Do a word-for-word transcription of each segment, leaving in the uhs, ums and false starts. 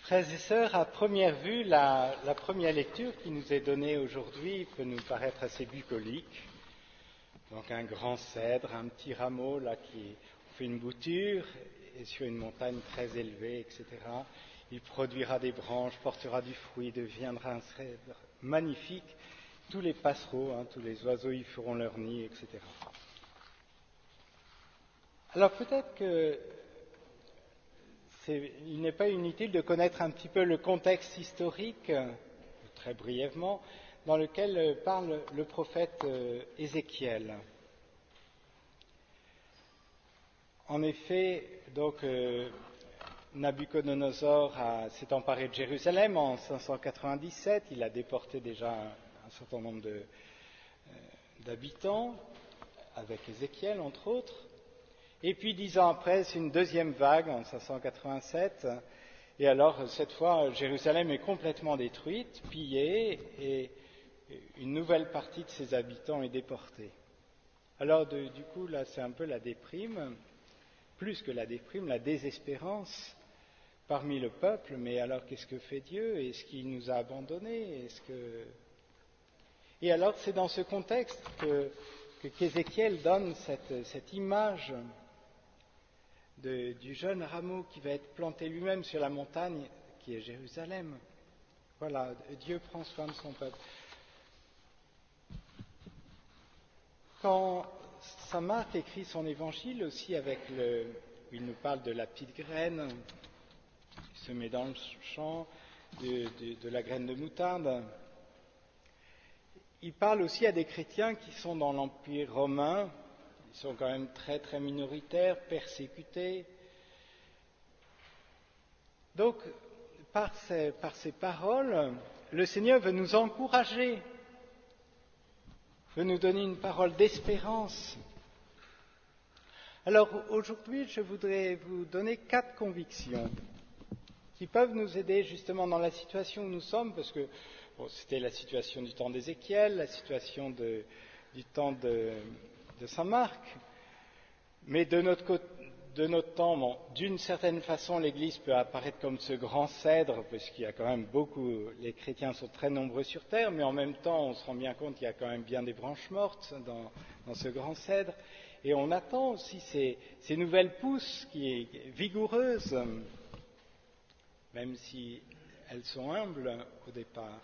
Frères et sœurs, à première vue, la, la première lecture qui nous est donnée aujourd'hui peut nous paraître assez bucolique. Donc un grand cèdre, un petit rameau là qui fait une bouture et sur une montagne très élevée, et cetera. Il produira des branches, portera du fruit, deviendra un cèdre magnifique. Tous les passereaux, hein, tous les oiseaux y feront leur nid, et cetera. Alors peut-être que c'est, il n'est pas inutile de connaître un petit peu le contexte historique, très brièvement, dans lequel parle le prophète Ézéchiel. En effet, donc, euh, Nabuchodonosor a, s'est emparé de Jérusalem en cinq cent quatre-vingt-dix-sept, il a déporté déjà un, un certain nombre de, euh, d'habitants, avec Ézéchiel entre autres. Et puis dix ans après, c'est une deuxième vague en cinq cent quatre-vingt-sept, et alors cette fois, Jérusalem est complètement détruite, pillée, et une nouvelle partie de ses habitants est déportée. Alors de, du coup, là, c'est un peu la déprime, plus que la déprime, la désespérance parmi le peuple. Mais alors, qu'est-ce que fait Dieu? Est-ce qu'il nous a abandonnés? Est-ce que... Et alors, c'est dans ce contexte que, que qu'Ézéchiel donne cette, cette image de, du jeune rameau qui va être planté lui-même sur la montagne qui est Jérusalem. Voilà, Dieu prend soin de son peuple. Quand saint Marc écrit son évangile aussi, avec le, il nous parle de la petite graine qui se met dans le champ, de, de, de la graine de moutarde, il parle aussi à des chrétiens qui sont dans l'Empire romain. Ils sont quand même très très minoritaires, persécutés. Donc, par ces, par ces paroles, le Seigneur veut nous encourager, veut nous donner une parole d'espérance. Alors aujourd'hui, je voudrais vous donner quatre convictions qui peuvent nous aider justement dans la situation où nous sommes, parce que bon, c'était la situation du temps d'Ézéchiel, la situation de, du temps de, de saint Marc, mais de notre, de notre temps, bon, d'une certaine façon, l'Église peut apparaître comme ce grand cèdre, parce qu'il y a quand même beaucoup, les chrétiens sont très nombreux sur terre, mais en même temps, on se rend bien compte qu'il y a quand même bien des branches mortes dans, dans ce grand cèdre, et on attend aussi ces, ces nouvelles pousses qui est vigoureuses, même si elles sont humbles au départ.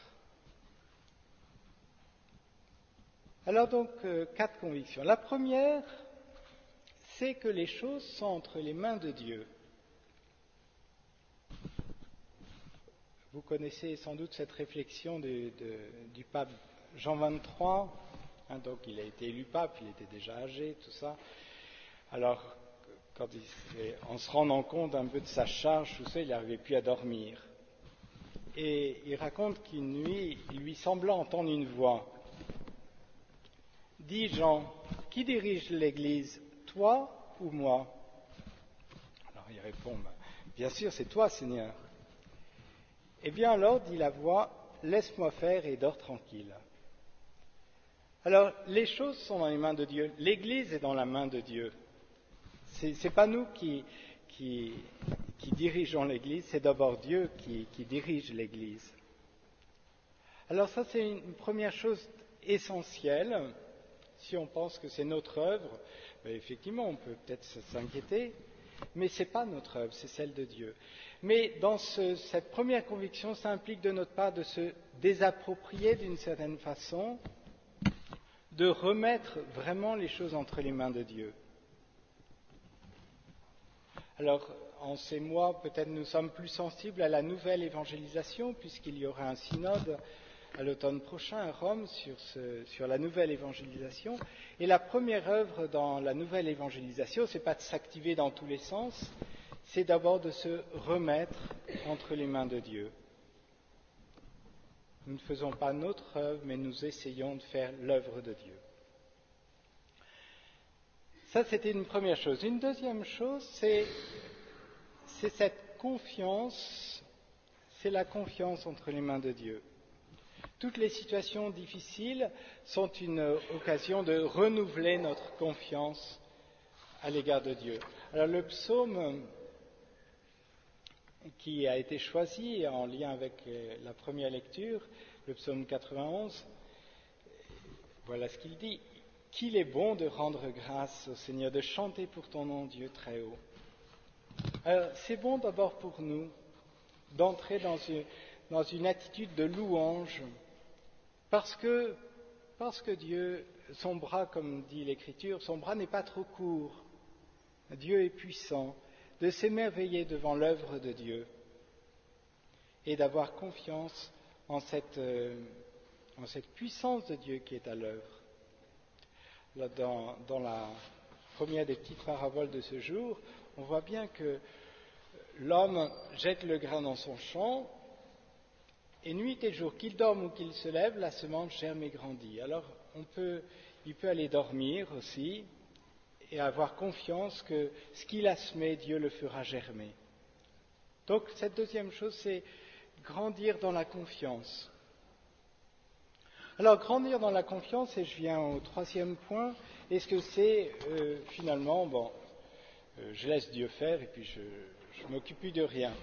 Alors donc, euh, quatre convictions. La première, c'est que les choses sont entre les mains de Dieu. Vous connaissez sans doute cette réflexion de, de, du pape Jean vingt-trois, hein, donc il a été élu pape, il était déjà âgé, tout ça. Alors, quand il, en se rendant compte un peu de sa charge, tout ça, il n'arrivait plus à dormir. Et il raconte qu'une nuit, il lui sembla entendre une voix. « Dis Jean, qui dirige l'Église, toi ou moi ?» Alors il répond, « Bien sûr, c'est toi, Seigneur. » Eh bien alors, dit la voix, « Laisse-moi faire et dors tranquille. » Alors, les choses sont dans les mains de Dieu. L'Église est dans la main de Dieu. Ce n'est pas nous qui, qui, qui dirigeons l'Église, c'est d'abord Dieu qui, qui dirige l'Église. Alors ça, c'est une première chose essentielle. Si on pense que c'est notre œuvre, ben effectivement, on peut peut-être s'inquiéter, mais ce n'est pas notre œuvre, c'est celle de Dieu. Mais dans ce, cette première conviction, ça implique de notre part de se désapproprier d'une certaine façon, de remettre vraiment les choses entre les mains de Dieu. Alors, en ces mois, peut-être nous sommes plus sensibles à la nouvelle évangélisation, puisqu'il y aura un synode à l'automne prochain à Rome sur, ce, sur la nouvelle évangélisation. Et la première œuvre dans la nouvelle évangélisation, ce n'est pas de s'activer dans tous les sens, c'est d'abord de se remettre entre les mains de Dieu. Nous ne faisons pas notre œuvre, mais nous essayons de faire l'œuvre de Dieu. Ça, c'était une première chose. Une deuxième chose, c'est, c'est cette confiance, c'est la confiance entre les mains de Dieu. Toutes les situations difficiles sont une occasion de renouveler notre confiance à l'égard de Dieu. Alors le psaume qui a été choisi en lien avec la première lecture, le psaume quatre-vingt-onze. Voilà ce qu'il dit. Qu'il est bon de rendre grâce au Seigneur, de chanter pour ton nom, Dieu très haut. Alors, c'est bon d'abord pour nous d'entrer dans une, dans une attitude de louange, parce que, parce que Dieu, son bras, comme dit l'Écriture, son bras n'est pas trop court. Dieu est puissant, de s'émerveiller devant l'œuvre de Dieu et d'avoir confiance en cette, euh, en cette puissance de Dieu qui est à l'œuvre. Là, dans, dans la première des petites paraboles de ce jour, on voit bien que l'homme jette le grain dans son champ, et nuit et jour, qu'il dorme ou qu'il se lève, la semence germe et grandit. Alors, on peut, il peut aller dormir aussi et avoir confiance que ce qu'il a semé, Dieu le fera germer. Donc, cette deuxième chose, c'est grandir dans la confiance. Alors, grandir dans la confiance, et je viens au troisième point, est-ce que c'est euh, finalement, bon, euh, je laisse Dieu faire et puis je ne m'occupe plus de rien.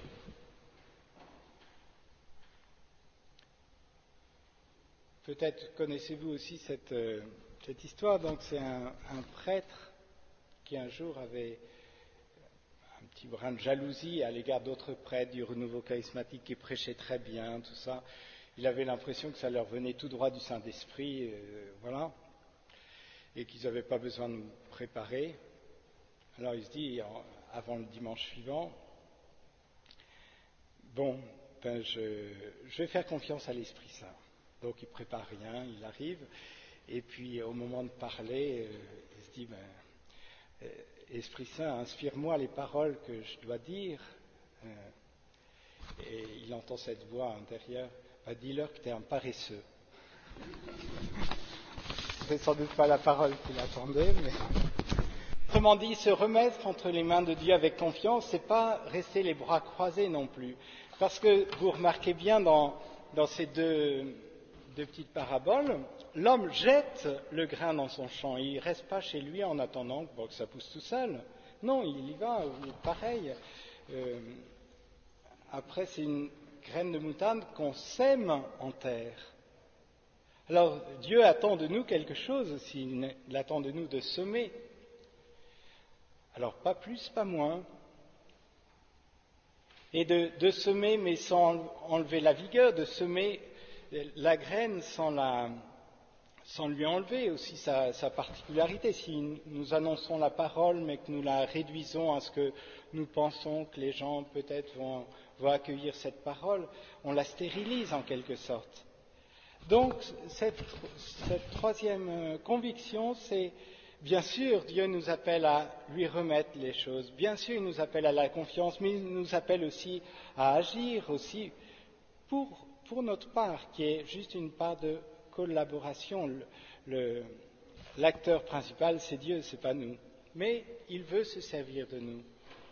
Peut-être connaissez-vous aussi cette, euh, cette histoire. Donc, c'est un, un prêtre qui un jour avait un petit brin de jalousie à l'égard d'autres prêtres du renouveau charismatique qui prêchaient très bien, tout ça. Il avait l'impression que ça leur venait tout droit du Saint-Esprit, euh, voilà, et qu'ils n'avaient pas besoin de nous préparer. Alors il se dit, avant le dimanche suivant, bon, ben je, je vais faire confiance à l'Esprit Saint. Donc il ne prépare rien, il arrive, et puis au moment de parler, euh, il se dit, ben, euh, Esprit Saint, inspire-moi les paroles que je dois dire. Euh, et il entend cette voix intérieure, ben, dis-leur que tu es un paresseux. C'est sans doute pas la parole qu'il attendait, mais... Autrement dit, se remettre entre les mains de Dieu avec confiance, c'est pas rester les bras croisés non plus. Parce que vous remarquez bien dans, dans ces deux, deux petites paraboles, l'homme jette le grain dans son champ. Il ne reste pas chez lui en attendant bon, que ça pousse tout seul. Non, il y va, pareil. Euh, après, c'est une graine de moutarde qu'on sème en terre. Alors, Dieu attend de nous quelque chose aussi. Il attend de nous de semer. Alors, pas plus, pas moins. Et de, de semer, mais sans enlever la vigueur, de semer la graine sans, la, sans lui enlever aussi sa, sa particularité. Si nous annonçons la parole, mais que nous la réduisons à ce que nous pensons que les gens peut-être vont, vont accueillir cette parole, on la stérilise en quelque sorte. Donc, cette, cette troisième conviction, c'est... Bien sûr, Dieu nous appelle à lui remettre les choses. Bien sûr, il nous appelle à la confiance, mais il nous appelle aussi à agir aussi pour, pour notre part, qui est juste une part de collaboration. Le, le, l'acteur principal, c'est Dieu, c'est pas nous. Mais il veut se servir de nous.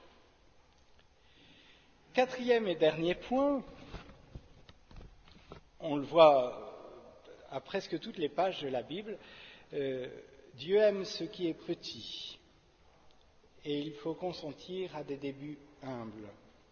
Quatrième et dernier point, on le voit à presque toutes les pages de la Bible, euh, Dieu aime ce qui est petit et il faut consentir à des débuts humbles.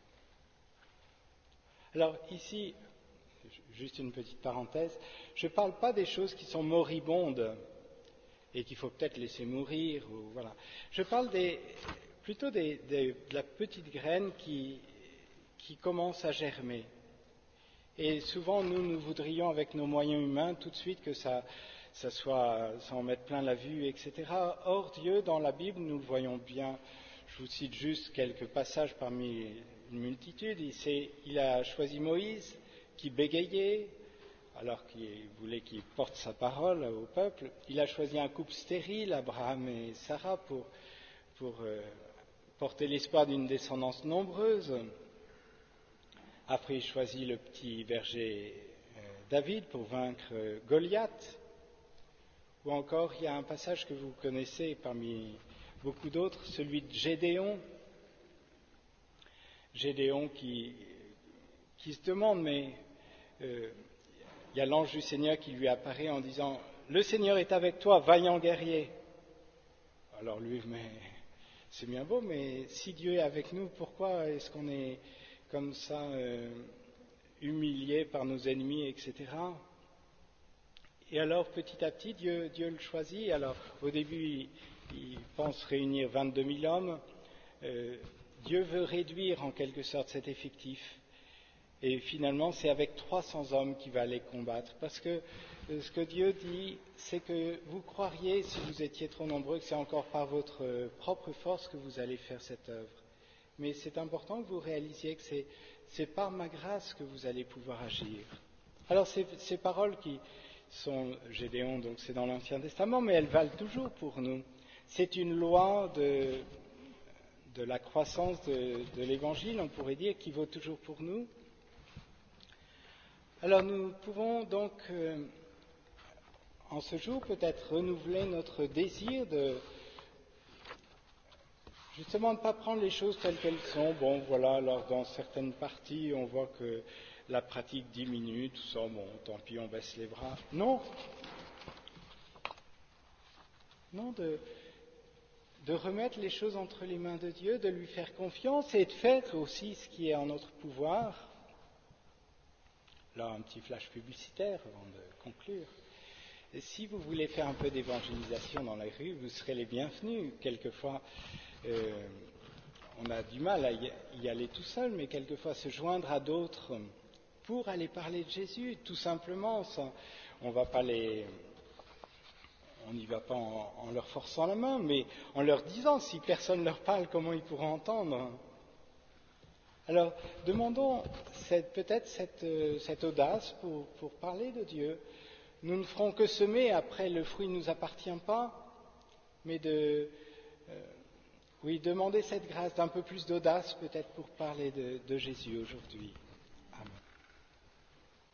Alors ici, juste une petite parenthèse, je ne parle pas des choses qui sont moribondes et qu'il faut peut-être laisser mourir. Ou, voilà. Je parle des, plutôt des, des, de la petite graine qui, qui commence à germer. Et souvent, nous, nous voudrions, avec nos moyens humains, tout de suite que ça... ça soit, ça en mette plein la vue, et cetera. Or, Dieu, dans la Bible, nous le voyons bien. Je vous cite juste quelques passages parmi une multitude. Il, il a choisi Moïse, qui bégayait, alors qu'il voulait qu'il porte sa parole au peuple. Il a choisi un couple stérile, Abraham et Sarah, pour, pour euh, porter l'espoir d'une descendance nombreuse. Après, il choisit le petit berger euh, David pour vaincre euh, Goliath. Ou encore, il y a un passage que vous connaissez parmi beaucoup d'autres, celui de Gédéon. Gédéon qui, qui se demande, mais euh, il y a l'ange du Seigneur qui lui apparaît en disant « Le Seigneur est avec toi, vaillant guerrier ». Alors lui, mais c'est bien beau, mais si Dieu est avec nous, pourquoi est-ce qu'on est comme ça, euh, humilié par nos ennemis, et cetera. Et alors, petit à petit, Dieu, Dieu le choisit. Alors, au début, il, il pense réunir vingt-deux mille hommes. Euh, Dieu veut réduire en quelque sorte cet effectif. Et finalement, c'est avec trois cents hommes qu'il va aller combattre. Parce que euh, ce que Dieu dit, c'est que vous croiriez, si vous étiez trop nombreux, que c'est encore par votre euh, propre force que vous allez faire cette œuvre. Mais c'est important que vous réalisiez que c'est, c'est par ma grâce que vous allez pouvoir agir. Alors, ces, ces paroles qui sont Gédéon, donc c'est dans l'Ancien Testament, mais elles valent toujours pour nous. C'est une loi de, de la croissance de, de l'Évangile, on pourrait dire, qui vaut toujours pour nous. Alors nous pouvons donc, euh, en ce jour, peut-être renouveler notre désir de, justement, de ne pas prendre les choses telles qu'elles sont. Bon, voilà, alors dans certaines parties, on voit que la pratique diminue, tout ça, bon, tant pis, on baisse les bras. Non, non, de, de remettre les choses entre les mains de Dieu, de lui faire confiance et de faire aussi ce qui est en notre pouvoir. Là, un petit flash publicitaire avant de conclure. Et si vous voulez faire un peu d'évangélisation dans la rue, vous serez les bienvenus. Quelquefois, euh, on a du mal à y aller tout seul, mais quelquefois se joindre à d'autres pour aller parler de Jésus, tout simplement. Ça, on va pas les, on n'y va pas en, en leur forçant la main, mais en leur disant, si personne ne leur parle, comment ils pourront entendre ? Alors, demandons cette, peut-être cette, euh, cette audace pour, pour parler de Dieu. Nous ne ferons que semer, après le fruit ne nous appartient pas, mais de, euh, oui, demander cette grâce d'un peu plus d'audace peut-être pour parler de, de Jésus aujourd'hui.